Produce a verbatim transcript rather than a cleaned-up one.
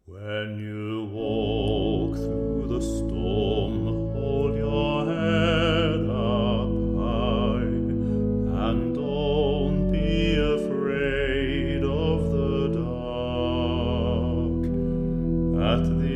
When you walk through the storm, hold your head up high, and don't be afraid of the dark. At the